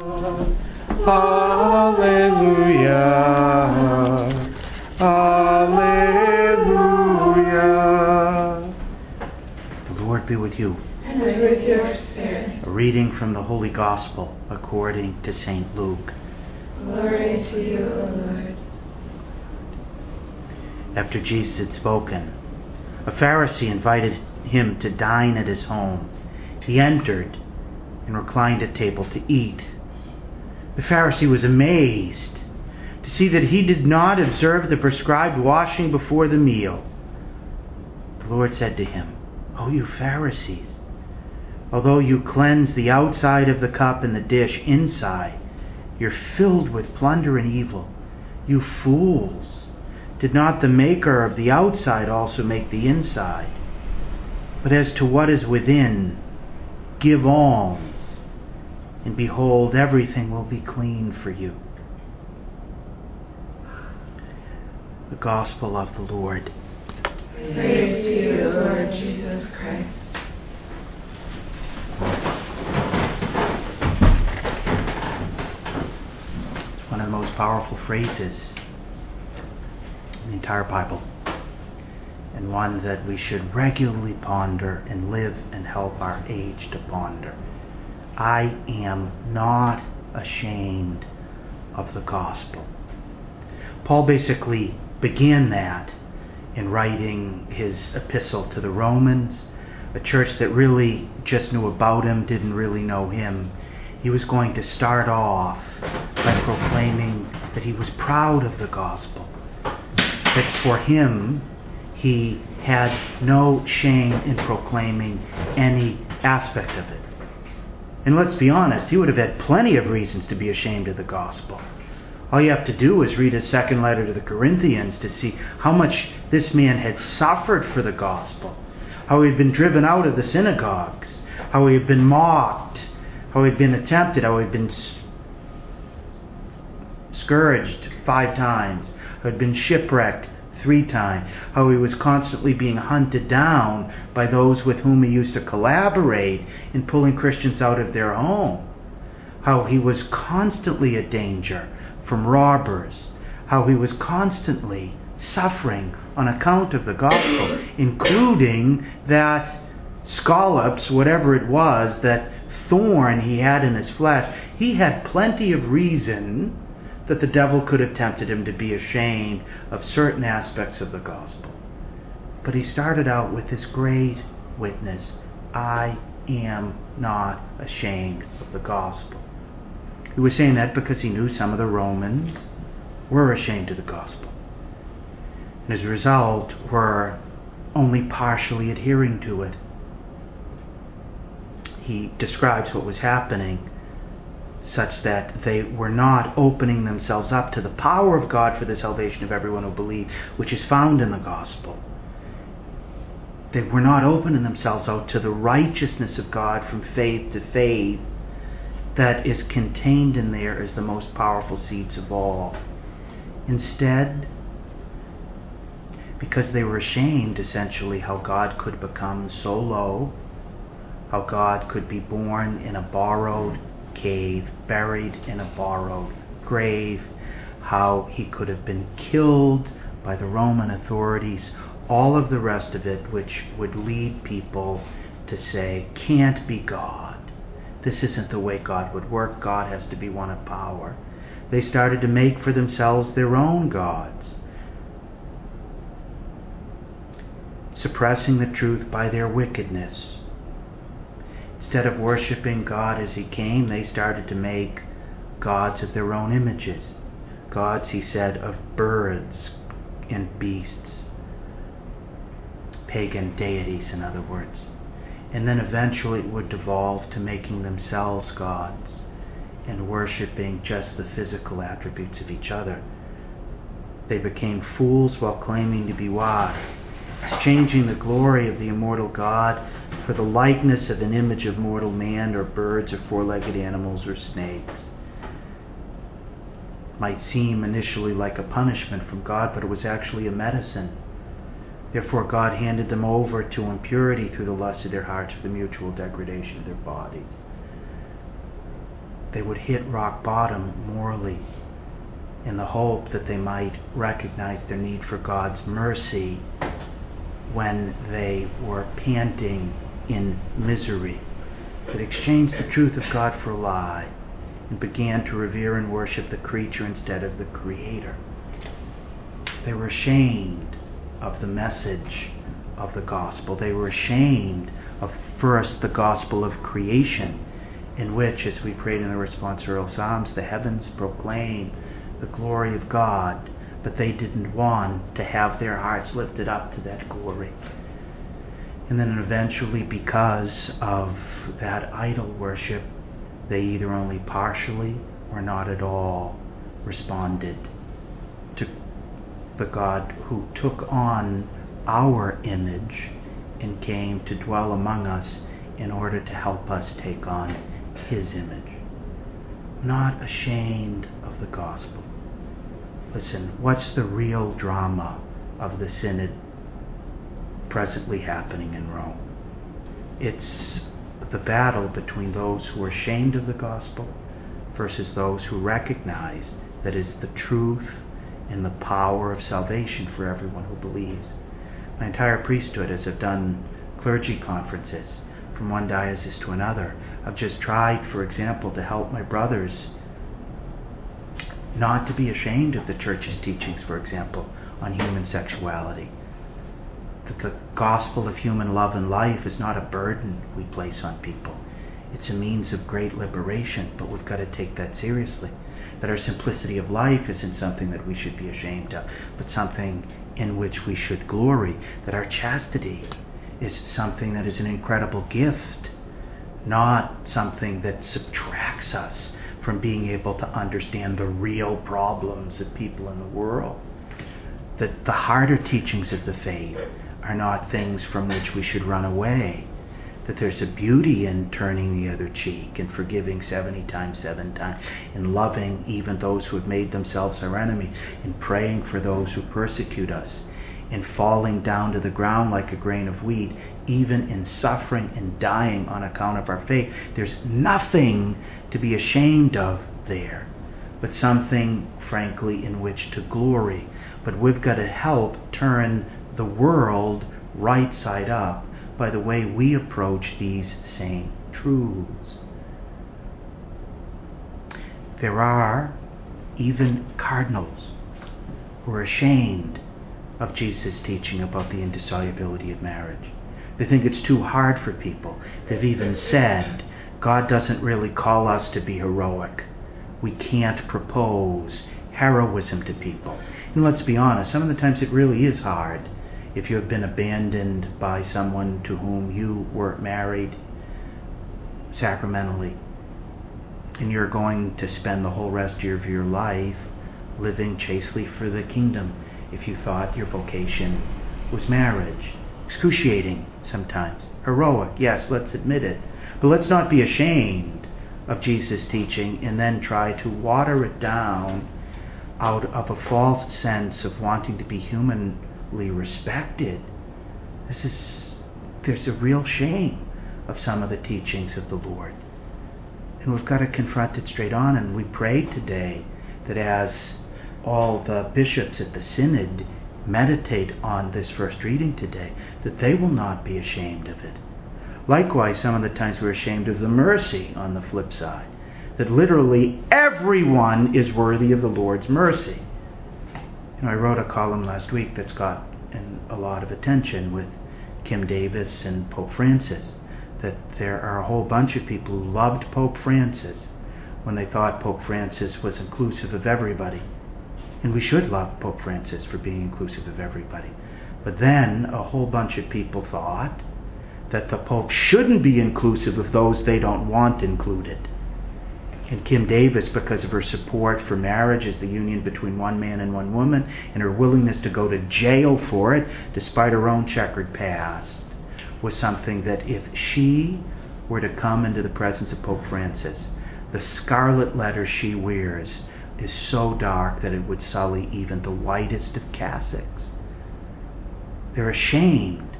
Alleluia. Alleluia. The Lord be with you. And with your spirit. A reading from the Holy Gospel according to St. Luke. Glory to you, O Lord. After Jesus had spoken, a Pharisee invited him to dine at his home. He entered and reclined at table to eat. The Pharisee was amazed to see that he did not observe the prescribed washing before the meal. The Lord said to him, "O you Pharisees, although you cleanse the outside of the cup and the dish, inside you're filled with plunder and evil. You fools! Did not the maker of the outside also make the inside? But as to what is within, give alms, and behold, everything will be clean for you." The Gospel of the Lord. Praise to you, Lord Jesus Christ. It's one of the most powerful phrases in the entire Bible, and one that we should regularly ponder and live and help our age to ponder. I am not ashamed of the gospel. Paul basically began that in writing his epistle to the Romans, a church that really just knew about him, didn't really know him. He was going to start off by proclaiming that he was proud of the gospel, that for him, he had no shame in proclaiming any aspect of it. And let's be honest, he would have had plenty of reasons to be ashamed of the gospel. All you have to do is read his second letter to the Corinthians to see how much this man had suffered for the gospel, how he had been driven out of the synagogues, how he had been mocked, how he had been attempted, how he had been scourged 5 times, how he had been shipwrecked 3 times, how he was constantly being hunted down by those with whom he used to collaborate in pulling Christians out of their home, how he was constantly a danger from robbers, how he was constantly suffering on account of the gospel, including that scallops, whatever it was, that thorn he had in his flesh. He had plenty of reason that the devil could have tempted him to be ashamed of certain aspects of the gospel. But he started out with this great witness: I am not ashamed of the gospel. He was saying that because he knew some of the Romans were ashamed of the gospel, and as a result were only partially adhering to it. He describes what was happening such that they were not opening themselves up to the power of God for the salvation of everyone who believes, which is found in the gospel. They were not opening themselves out to the righteousness of God from faith to faith that is contained in there as the most powerful seeds of all. Instead, because they were ashamed, essentially, how God could become so low, how God could be born in a borrowed cave, buried in a borrowed grave, how he could have been killed by the Roman authorities, all of the rest of it, which would lead people to say, can't be God. This isn't the way God would work. God has to be one of power. They started to make for themselves their own gods, suppressing the truth by their wickedness. Instead of worshiping God as he came, they started to make gods of their own images. Gods, he said, of birds and beasts. Pagan deities, in other words. And then eventually it would devolve to making themselves gods and worshiping just the physical attributes of each other. They became fools while claiming to be wise, exchanging the glory of the immortal God for the likeness of an image of mortal man or birds or 4-legged animals or snakes. Might seem initially like a punishment from God, but it was actually a medicine. Therefore God handed them over to impurity through the lust of their hearts for the mutual degradation of their bodies. they would hit rock bottom morally in the hope that they might recognize their need for God's mercy when they were panting in misery, that exchanged the truth of God for a lie and began to revere and worship the creature instead of the Creator. They were ashamed of the message of the gospel. They were ashamed of first the gospel of creation, in which, as we prayed in the responsorial psalms, the heavens proclaim the glory of God, but they didn't want to have their hearts lifted up to that glory. And then eventually, because of that idol worship, they either only partially or not at all responded to the God who took on our image and came to dwell among us in order to help us take on His image. Not ashamed of the gospel. Listen, what's the real drama of the synod presently happening in Rome? It's the battle between those who are ashamed of the gospel versus those who recognize that it's the truth and the power of salvation for everyone who believes. My entire priesthood, as I've done clergy conferences from one diocese to another, I've just tried, for example, to help my brothers not to be ashamed of the Church's teachings, for example, on human sexuality. That the gospel of human love and life is not a burden we place on people. It's a means of great liberation, but we've got to take that seriously. That our simplicity of life isn't something that we should be ashamed of, but something in which we should glory. That our chastity is something that is an incredible gift, not something that subtracts us from being able to understand the real problems of people in the world. That the harder teachings of the faith are not things from which we should run away. That there's a beauty in turning the other cheek and forgiving 70 times, 7 times, in loving even those who have made themselves our enemies, in praying for those who persecute us, in falling down to the ground like a grain of wheat, even in suffering and dying on account of our faith. There's nothing to be ashamed of there, but something, frankly, in which to glory. But we've got to help turn the world right side up by the way we approach these same truths. There are even cardinals who are ashamed of Jesus' teaching about the indissolubility of marriage. They think it's too hard for people. They've even said, God doesn't really call us to be heroic. We can't propose heroism to people. And let's be honest, some of the times it really is hard. If you have been abandoned by someone to whom you were married sacramentally, and you're going to spend the whole rest of your life living chastely for the kingdom, if you thought your vocation was marriage. Excruciating sometimes. Heroic, yes, let's admit it. But let's not be ashamed of Jesus' teaching and then try to water it down out of a false sense of wanting to be humanly respected. There's a real shame of some of the teachings of the Lord. And we've got to confront it straight on. And we prayed today that as all the bishops at the synod meditate on this first reading today, that they will not be ashamed of it. Likewise, some of the times we're ashamed of the mercy on the flip side. That literally everyone is worthy of the Lord's mercy. I wrote a column last week that's got a lot of attention with Kim Davis and Pope Francis. That there are a whole bunch of people who loved Pope Francis when they thought Pope Francis was inclusive of everybody. And we should love Pope Francis for being inclusive of everybody. But then a whole bunch of people thought that the Pope shouldn't be inclusive of those they don't want included. And Kim Davis, because of her support for marriage as the union between one man and one woman, and her willingness to go to jail for it, despite her own checkered past, was something that if she were to come into the presence of Pope Francis, the scarlet letter she wears is so dark that it would sully even the whitest of cassocks. They're ashamed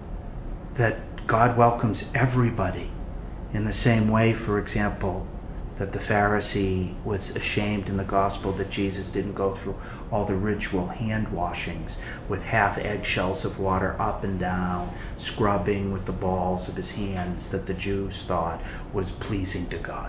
that God welcomes everybody in the same way, for example, that the Pharisee was ashamed in the gospel that Jesus didn't go through all the ritual hand washings with half eggshells of water up and down, scrubbing with the balls of his hands that the Jews thought was pleasing to God.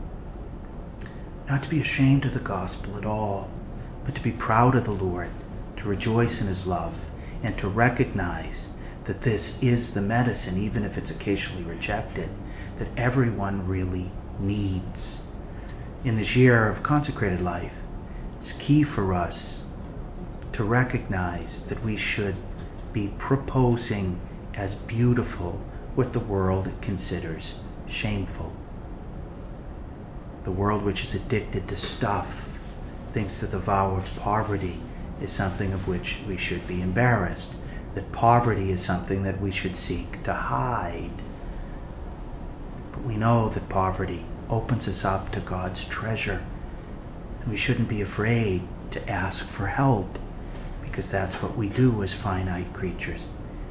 Not to be ashamed of the gospel at all, but to be proud of the Lord, to rejoice in his love, and to recognize that this is the medicine, even if it's occasionally rejected, that everyone really needs. In this year of consecrated life, it's key for us to recognize that we should be proposing as beautiful what the world considers shameful. The world, which is addicted to stuff, thinks that the vow of poverty is something of which we should be embarrassed, that poverty is something that we should seek to hide. But we know that poverty opens us up to God's treasure, and we shouldn't be afraid to ask for help, because that's what we do as finite creatures.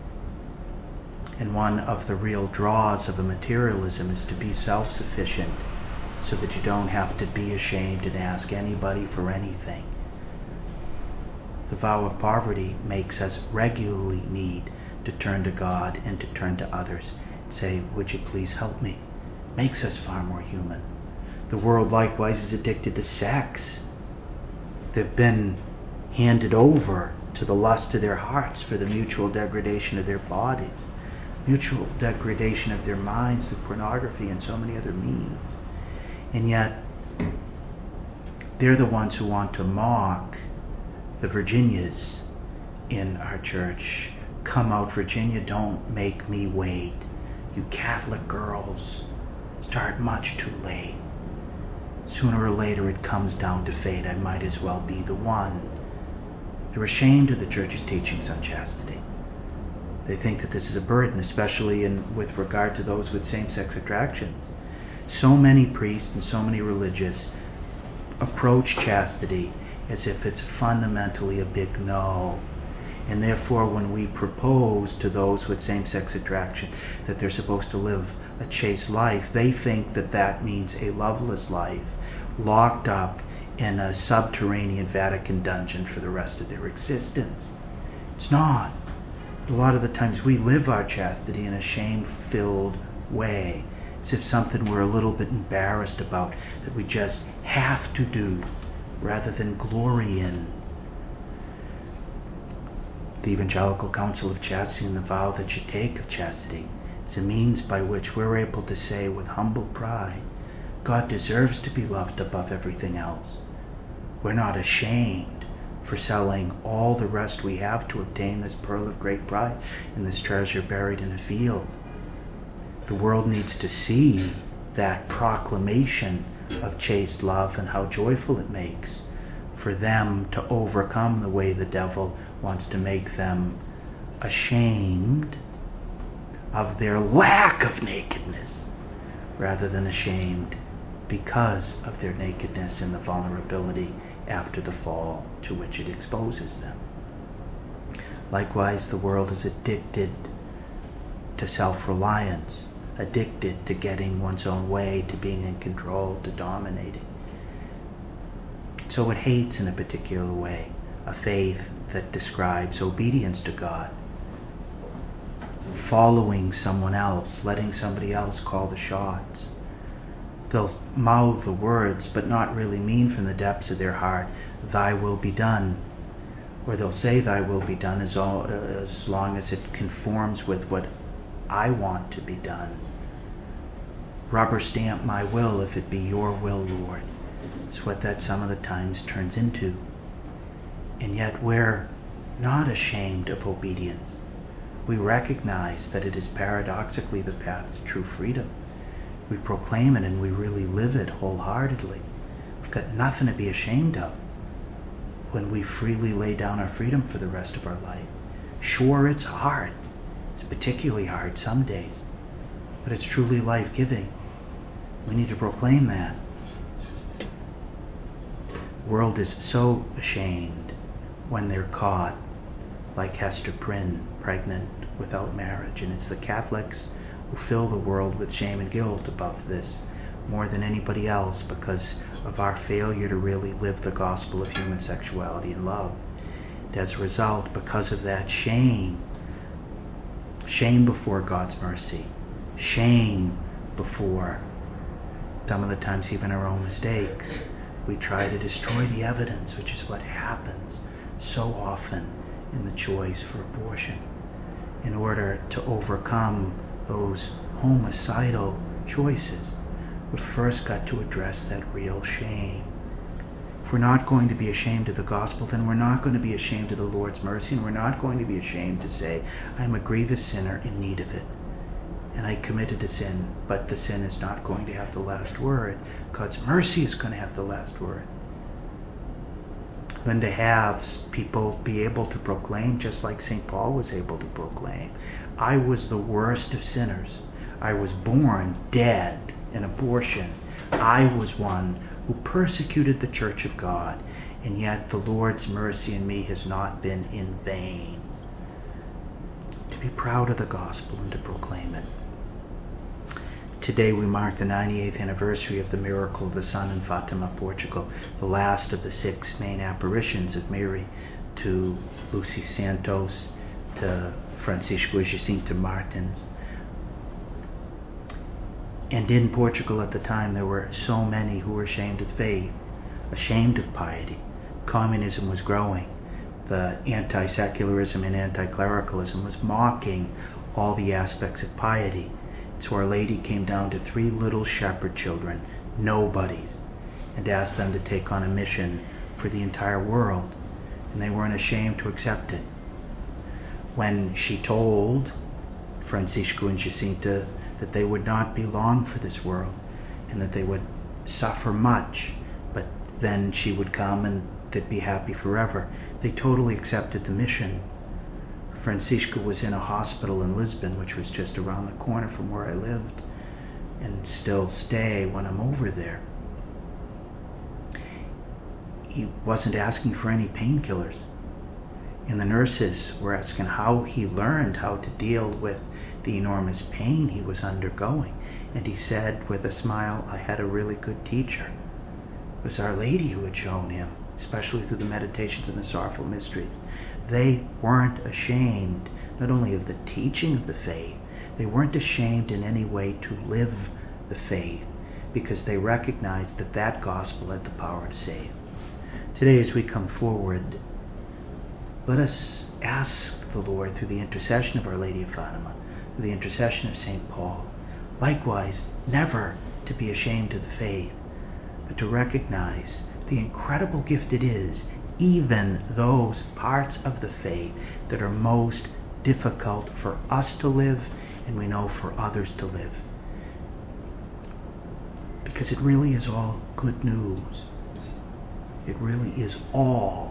And one of the real draws of a materialism is to be self-sufficient, so that you don't have to be ashamed and ask anybody for anything. The vow of poverty makes us regularly need to turn to God and to turn to others and say, would you please help me? Makes us far more human. The world likewise is addicted to sex. They've been handed over to the lust of their hearts for the mutual degradation of their bodies, mutual degradation of their minds through pornography and so many other means. And yet, they're the ones who want to mock the Virginias in our church. Come out, Virginia, don't make me wait. You Catholic girls start much too late. Sooner or later it comes down to fate. I might as well be the one. They're ashamed of the church's teachings on chastity. They think that this is a burden, especially with regard to those with same-sex attractions. So many priests and so many religious approach chastity as if it's fundamentally a big no. And therefore, when we propose to those with same-sex attraction that they're supposed to live a chaste life, they think that that means a loveless life, locked up in a subterranean Vatican dungeon for the rest of their existence. It's not. A lot of the times we live our chastity in a shame-filled way, as if something we're a little bit embarrassed about, that we just have to do, rather than glory in. The Evangelical Council of Chastity and the vow that you take of chastity is a means by which we're able to say with humble pride, God deserves to be loved above everything else. We're not ashamed for selling all the rest we have to obtain this pearl of great price and this treasure buried in a field. The world needs to see that proclamation of chaste love and how joyful it makes for them to overcome the way the devil wants to make them ashamed of their lack of nakedness rather than ashamed because of their nakedness and the vulnerability after the fall to which it exposes them. Likewise, the world is addicted to self-reliance, addicted to getting one's own way, to being in control, to dominating. So it hates in a particular way a faith that describes obedience to God, following someone else, letting somebody else call the shots. They'll mouth the words, but not really mean from the depths of their heart, thy will be done. Or they'll say thy will be done as long as it conforms with what I want to be done. Rubber stamp my will if it be your will, Lord. It's what that some of the times turns into. And yet we're not ashamed of obedience. We recognize that it is paradoxically the path to true freedom. We proclaim it and we really live it wholeheartedly. We've got nothing to be ashamed of when we freely lay down our freedom for the rest of our life. Sure, it's hard. It's particularly hard some days. But it's truly life-giving. We need to proclaim that. The world is so ashamed when they're caught, like Hester Prynne, pregnant without marriage. And it's the Catholics who fill the world with shame and guilt about this, more than anybody else because of our failure to really live the gospel of human sexuality and love. And as a result, because of that shame before God's mercy, shame before some of the times even our own mistakes, we try to destroy the evidence, which is what happens so often in the choice for abortion, in order to overcome those homicidal choices. We've first got to address that real shame. If we're not going to be ashamed of the gospel, then we're not going to be ashamed of the Lord's mercy, and we're not going to be ashamed to say, I'm a grievous sinner in need of it, and I committed a sin, but the sin is not going to have the last word. God's mercy is going to have the last word. Than to have people be able to proclaim, just like St. Paul was able to proclaim, I was the worst of sinners. I was born dead in abortion. I was one who persecuted the church of God, and yet the Lord's mercy in me has not been in vain. To be proud of the gospel and to proclaim it. Today we mark the 98th anniversary of the miracle of the sun in Fatima, Portugal, the last of the 6 main apparitions of Mary to Lucy Santos, to Francisco Jacinto Martins. And in Portugal at the time there were so many who were ashamed of faith, ashamed of piety. Communism was growing. The anti-secularism and anti-clericalism was mocking all the aspects of piety. So Our Lady came down to 3 little shepherd children, nobodies, and asked them to take on a mission for the entire world. And they weren't ashamed to accept it. When she told Francisco and Jacinta that they would not be long for this world, and that they would suffer much, but then she would come and they'd be happy forever, they totally accepted the mission. Francisco was in a hospital in Lisbon, which was just around the corner from where I lived, and still stay when I'm over there. He wasn't asking for any painkillers. And the nurses were asking how he learned how to deal with the enormous pain he was undergoing. And he said with a smile, I had a really good teacher. It was Our Lady who had shown him, especially through the meditations and the sorrowful mysteries. They weren't ashamed not only of the teaching of the faith, they weren't ashamed in any way to live the faith, because they recognized that that gospel had the power to save. Today, as we come forward, let us ask the Lord, through the intercession of Our Lady of Fatima, through the intercession of St. Paul, likewise, never to be ashamed of the faith, but to recognize the incredible gift it is, even those parts of the faith that are most difficult for us to live, and we know for others to live. Because it really is all good news. It really is all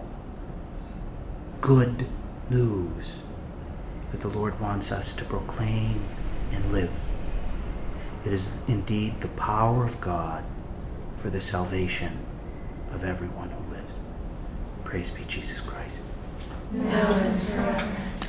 good news that the Lord wants us to proclaim and live. It is indeed the power of God for the salvation of everyone who lives. Praise be Jesus Christ. Now and forever.